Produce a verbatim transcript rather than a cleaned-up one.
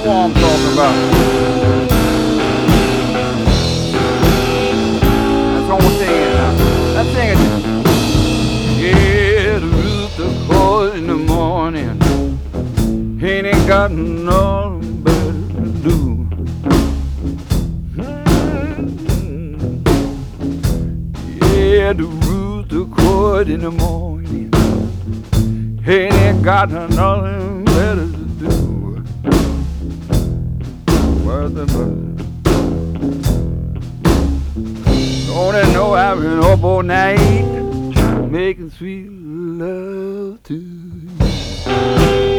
what I'm talking about. That's what I'm saying now. Let's sing it. Yeah, the rooster calls in the morning. He ain't got nothing better to do. Mm-hmm. Yeah, the rooster calls in the morning. He ain't got nothing better to do. Where's the bird? Don't I know I've been up all night making sweet love to you.